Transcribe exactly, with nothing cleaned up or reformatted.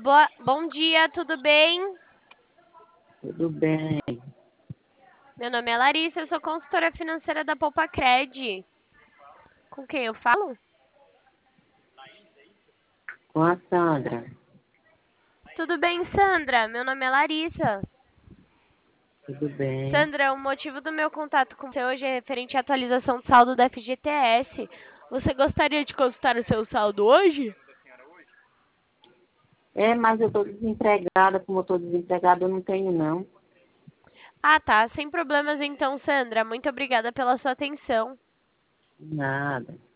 Boa, bom dia, tudo bem? Tudo bem. Meu nome é Larissa, eu sou consultora financeira da Poupa-Cred. Com quem eu falo? Com a Sandra. Tudo bem, Sandra? Meu nome é Larissa. Tudo bem. Sandra, o motivo do meu contato com você hoje é referente à atualização do saldo da F G T S. Você gostaria de consultar o seu saldo hoje? É, mas eu estou desempregada. Como eu estou desempregada, eu não tenho, não. Ah, tá. Sem problemas então, Sandra. Muito obrigada pela sua atenção. Nada.